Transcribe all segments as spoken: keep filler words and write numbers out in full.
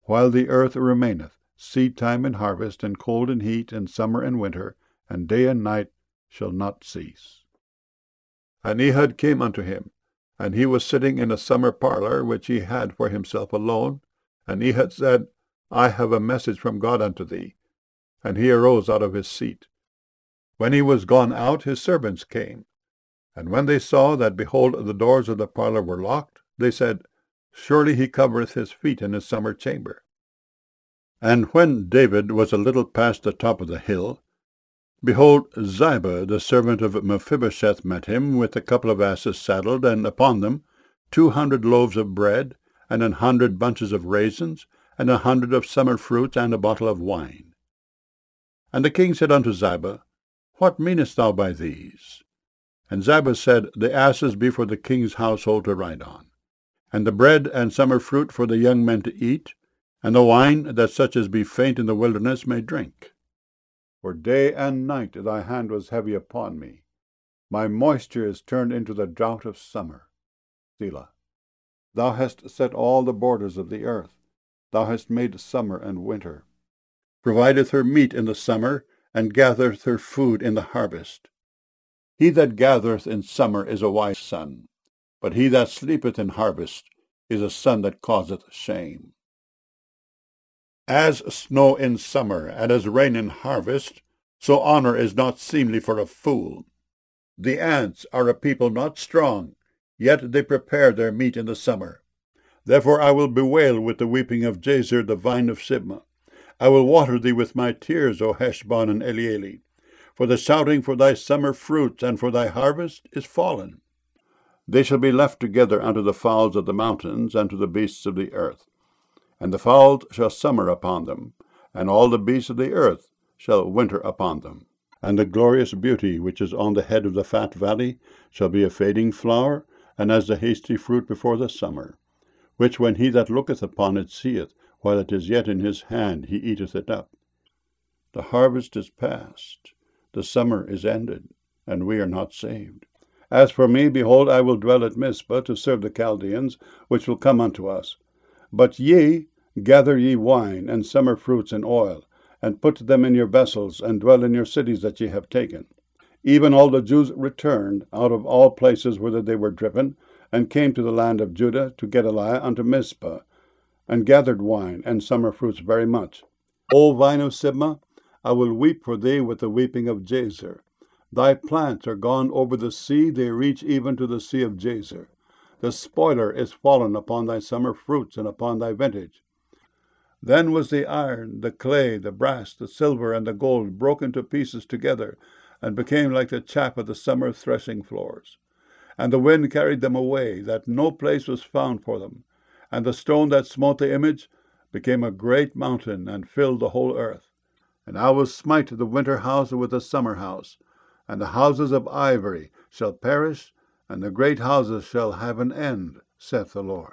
while the earth remaineth, seed time and harvest, and cold and heat, and summer and winter, and day and night shall not cease. And Ehud came unto him, and he was sitting in a summer parlour which he had for himself alone. And Ehud said, I have a message from God unto thee. And he arose out of his seat. When he was gone out, his servants came. And when they saw that, behold, the doors of the parlour were locked, they said, Surely he covereth his feet in his summer chamber. And when David was a little past the top of the hill, behold, Ziba, the servant of Mephibosheth, met him, with a couple of asses saddled, and upon them two hundred loaves of bread, and an hundred bunches of raisins, and a hundred of summer fruits, and a bottle of wine. And the king said unto Ziba, What meanest thou by these? And Ziba said, The asses be for the king's household to ride on, and the bread and summer fruit for the young men to eat, and the wine, that such as be faint in the wilderness may drink. For day and night thy hand was heavy upon me. My moisture is turned into the drought of summer. Selah. Thou hast set all the borders of the earth. Thou hast made summer and winter. Provideth her meat in the summer, and gathereth her food in the harvest. He that gathereth in summer is a wise son, but he that sleepeth in harvest is a son that causeth shame. As snow in summer, and as rain in harvest, so honor is not seemly for a fool. The ants are a people not strong, yet they prepare their meat in the summer. Therefore I will bewail with the weeping of Jazer the vine of Sibmah. I will water thee with my tears, O Heshbon and Elealeh. For the shouting for thy summer fruits and for thy harvest is fallen. They shall be left together unto the fowls of the mountains and to the beasts of the earth. And the fowls shall summer upon them, and all the beasts of the earth shall winter upon them. And the glorious beauty which is on the head of the fat valley shall be a fading flower, and as the hasty fruit before the summer, which when he that looketh upon it seeth, while it is yet in his hand, he eateth it up. The harvest is past, the summer is ended, and we are not saved. As for me, behold, I will dwell at Mizpah to serve the Chaldeans, which will come unto us. But ye, gather ye wine, and summer fruits, and oil, and put them in your vessels, and dwell in your cities that ye have taken. Even all the Jews returned out of all places whither they were driven, and came to the land of Judah, to Gedaliah unto Mizpah, and gathered wine and summer fruits very much. O vine of Sibmah, I will weep for thee with the weeping of Jazer. Thy plants are gone over the sea, they reach even to the sea of Jazer. The spoiler is fallen upon thy summer fruits and upon thy vintage. Then was the iron, the clay, the brass, the silver, and the gold broken to pieces together, and became like the chaff of the summer threshing floors. And the wind carried them away, that no place was found for them. And the stone that smote the image became a great mountain, and filled the whole earth. And I will smite the winter house with the summer house, and the houses of ivory shall perish, and the great houses shall have an end, saith the Lord.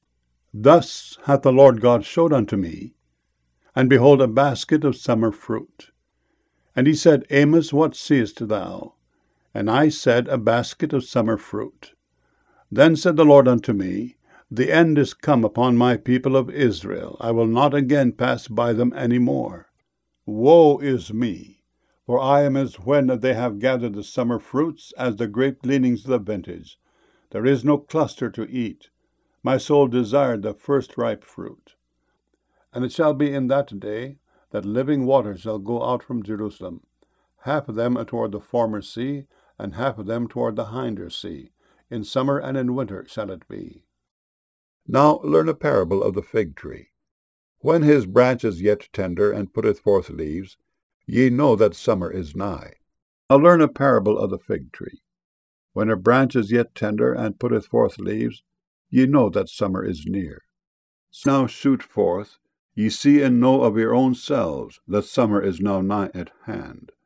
Thus hath the Lord God showed unto me, and behold, a basket of summer fruit. And he said, Amos, what seest thou? And I said, a basket of summer fruit. Then said the Lord unto me, The end is come upon my people of Israel. I will not again pass by them any more. Woe is me! For I am as when they have gathered the summer fruits, as the grape gleanings of the vintage. There is no cluster to eat. My soul desired the first ripe fruit. And it shall be in that day that living waters shall go out from Jerusalem, half of them toward the former sea, and half of them toward the hinder sea. In summer and in winter shall it be. Now learn a parable of the fig tree. When his branch is yet tender, and putteth forth leaves, ye know that summer is nigh. Now learn a parable of the fig tree. When her branch is yet tender, and putteth forth leaves, ye know that summer is near. Now shoot forth, ye see and know of your own selves that summer is now nigh at hand.